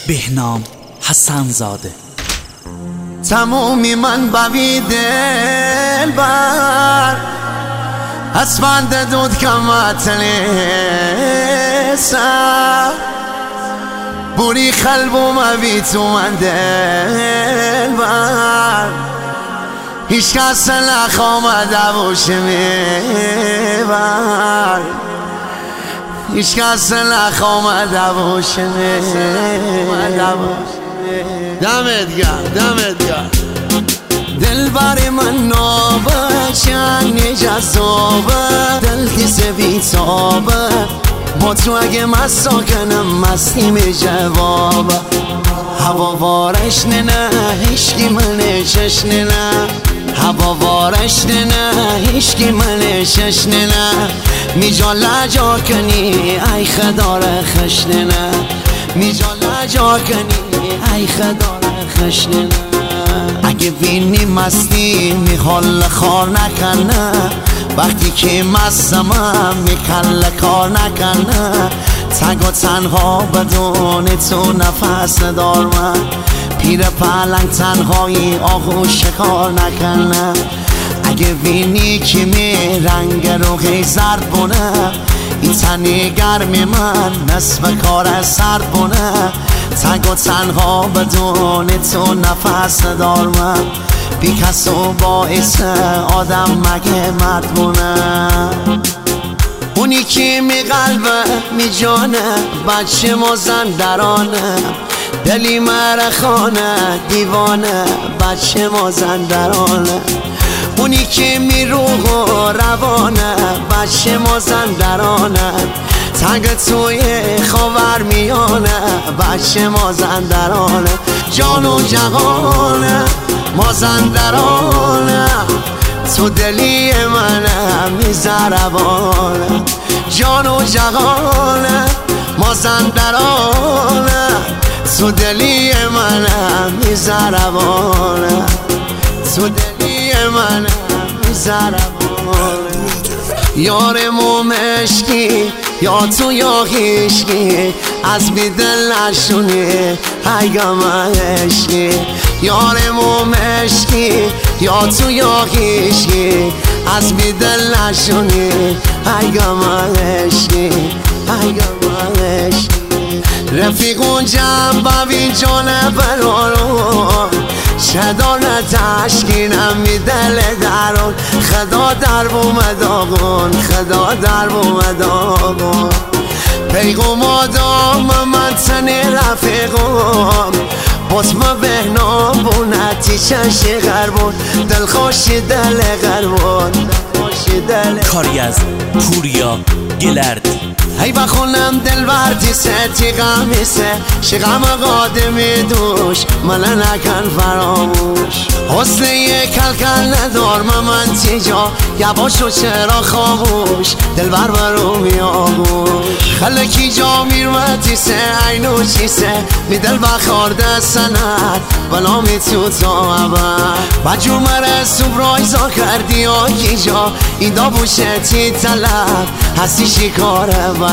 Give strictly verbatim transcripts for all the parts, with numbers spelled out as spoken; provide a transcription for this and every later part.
بهنام حسن زاده. تمومی من بوی دل بر اسفند دود کمت لیسا بوری خلبو موی تو من دل بر هیچ کس نخوامده باشه میبر هیچ کس نخوامده باشه میبر دمت گرم دمت گرم دل بر من نابه چنی جذابه دل تیز بیتابه با تو اگه مسا کنم مستی می جوابه هوا وارش نه هشکی من چشنه نه هوا وارش نه هشکی من چشنه نه می جا لجا کنی ای خدار خشنه نه می جا لجا کنی ای خدار خشنه نه اگه بینی مستی می حال خار نکنه وقتی که مستمم می کل کار نکنه تگ و تنها بدون تو نفس ندار من پیر پلنگ تنهایی آهو شکار نکنه اگه بینی که می رنگ روحی زرد بونه این تنی گرمی من نصف کار سرد بونه تگ و تنها بدون تو نفس ندار من بی کس و باعث آدم مگه مرد بونه اونی که می قلبه می جانه بچه مازندرانه دلی مرخانه دیوانه بچه مازندرانه اونی که می روح و روانه بچه مازندرانه تنگ توی خاور میانه بچه مازندرانه جان و جهانه مازندرانه تو دلی منه میزربانه جان و جهانه مازندرانه تو دلی منه میزربانه تو دلی منه میزربانه یار مومشکی یا تو یا هیشکی از بی دل نشونی ایگم عشقی یار مومشکی یا تو یا هیشکی از بی دل نشونی ایگم عشقی ایگم عشقی رفیقون جنب ببین جانه برارون شدان تشکینم می دل درون خدا در بومد آقون خدا در بومد آقون پیغم آدام من تنی رفیقم بسم بهنام بونتی چشی غربون دل خوشی دل غربون کاری از پوریا گلرد ای بخونم دل بردی ستی غمیسه شغم قادمی دوش من نکن فراموش حسن یک کلکل ندار من تیجا یباشو چرا خاموش دل بر برو میاموش خلکی جا میرمتی سه اینو چیسه می دل بخارده سند بلا می تو تا عبر بجو مره سبرایزا کردی آکی جا این دا بوشتی طلب هستی شکاره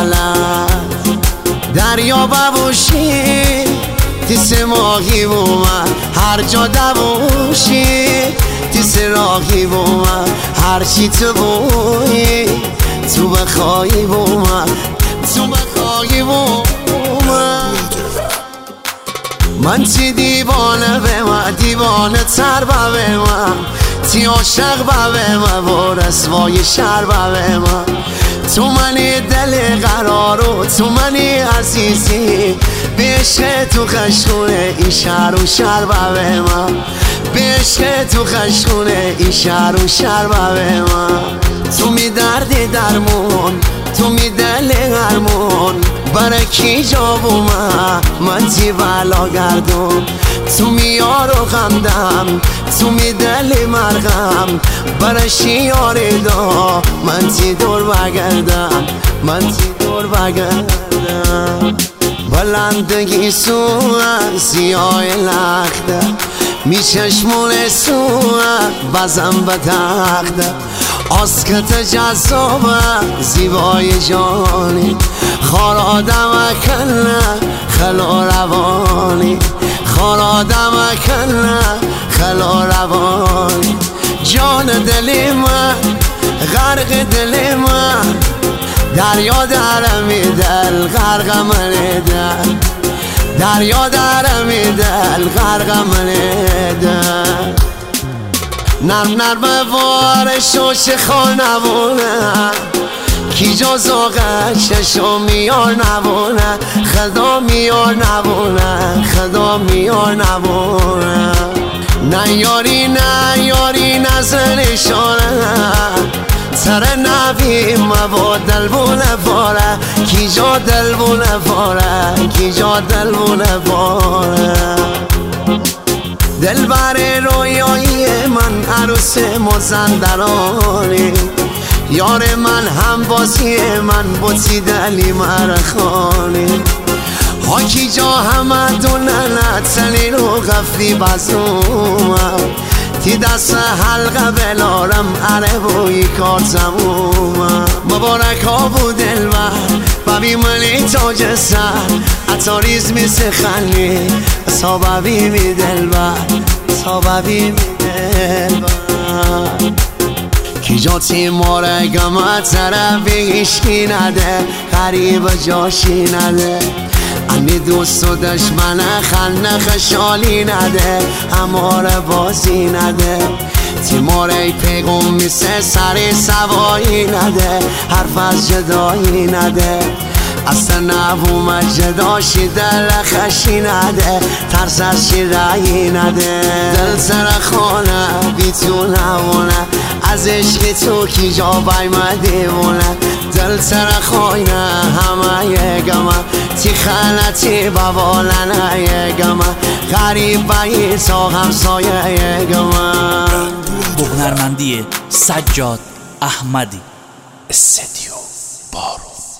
بلد دریا ببوشی تیس ماهی بومن هر جا دبوشی تیس راهی بومن هر چی تو بوی تو بخوایی بومن تو بخوایی بومن من تی دیوانه به من دیوانه تر به من تی عاشق به من و رسوای شر به من تو منی دل قرارو تو منی عزیزی به عشق تو خشکونه این شهر و شهر به من به عشق تو خشکونه این شهر و شهر به من تو می دردی درمون تو می دل هرمون برای کی جا بومن من تی بلا گردون تو می یارو غمدم تو می دل مرغم برای شیاری دا من تی دور بگردم من تی دور بگردم بلندگی سوان سیاه لخته می چشمون سوان بزن به تخته آسکت جذابه زیبای جانی خار آدم کنه خلا روانی خارادم کنه خلا روانی جان دل من غرق دل من دریا درمی دل غرق من دل دریا درمی دل غرق من دل نرم نرم وارش و شخال نبونه کی جز آغشش میار نبونه خدا میار نبونه خدا میار نبونه نه یاری نه یاری نظرشانه سر نبی مبا دل بونه باره کی جا دل بونه باره کی جا دل بونه باره دل بر رویایی من عروس مازندرانی یار من هم بازی من بوتی دلی مرخانی حاکی جا همه دوننه تنی رو غفلی بزومم تی دست حلقه بلارم عره بوی کار زمومم مبارک ها بود دلبر ببی منی تاج سر اتاریز می سخنی صاببی می دلبر صاببی می دلبر کی جا تیماره گمه طرفی هیشکی نده غریب جاشی نده انی دوست و دشمن خلنه خشالی نده هماره بازی نده تیماره پیغم میسه سری سوایی نده حرف از جدایی نده اصلا نبوم جداشی دل خشی نده ترس از شیرایی نده دل سر خانه بی تو نمونه از عشق تو کی جا بایم دیوونه دل سر خانه همه یگمه تی خلطی ببالنه یگمه غریب بایی تا همسایه یگمه با هنرمندی سجاد احمدی استدیو بارو.